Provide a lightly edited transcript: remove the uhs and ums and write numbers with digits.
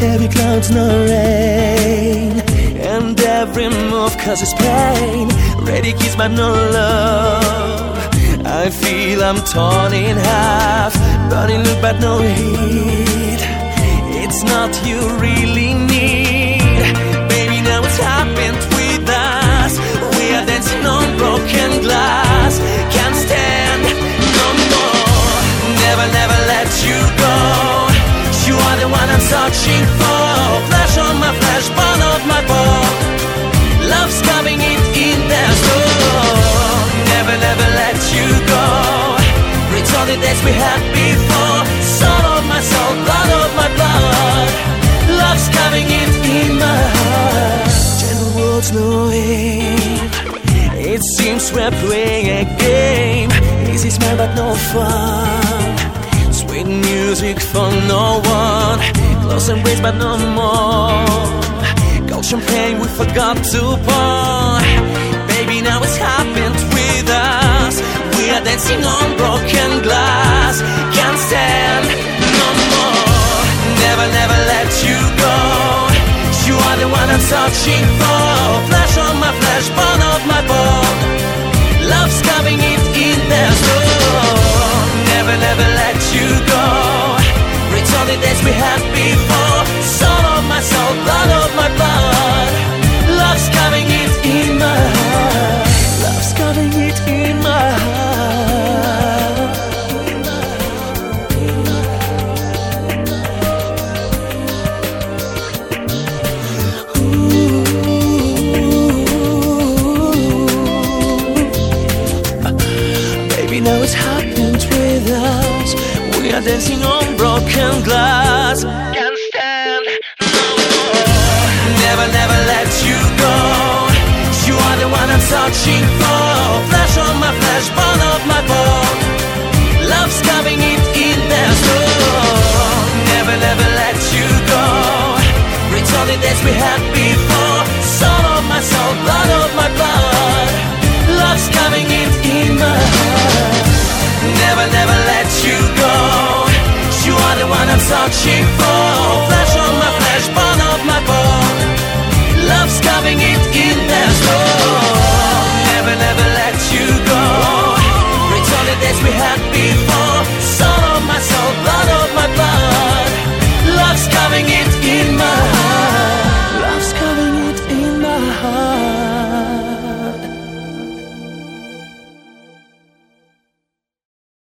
heavy clouds, no rain, and every move causes pain. Ready kiss but no love. I feel I'm torn in half, burning look but no heat. It's not you really need. Baby, now it's happened with us. We are dancing on broken glass. Can't stand no more. Never, never let you go. You are the one I'm searching for. Flash on my flesh, bone of my bone. Love's coming in their soul. Never, never let you go. Return the days we had before. Soul of my soul, blood of my blood. Love's coming in my heart. Gentle words, no aim. It seems we're playing a game. Easy smile but no fun. Sweet music for no one. Close embrace but no more. Cold champagne we forgot to pour. Baby, now it's happened with us. We are dancing on broken glass. Can't stand no more. Never, never let you go. You are the one I'm searching for. Flesh on my flesh, bone of my bone. Love's coming in their soul. Never, never let you go. Return the days we had before. Soul of my soul, blood of my blood. Love's coming in my heart. Love's coming in my heart. Ooh. Baby, now it's happened with us. We are dancing on broken glass. Can't stand no more. Never, never let you go. You are the one I'm searching for. Flesh on my flesh, bone of my bone. Love's coming in their soul. Never, never let you go. Return the days we had before. Soul of my soul, blood of my blood. Love's coming in my heart. Never, never let you go. You are the one I'm searching for. Flesh on my flesh, bone of my bone. Love's coming in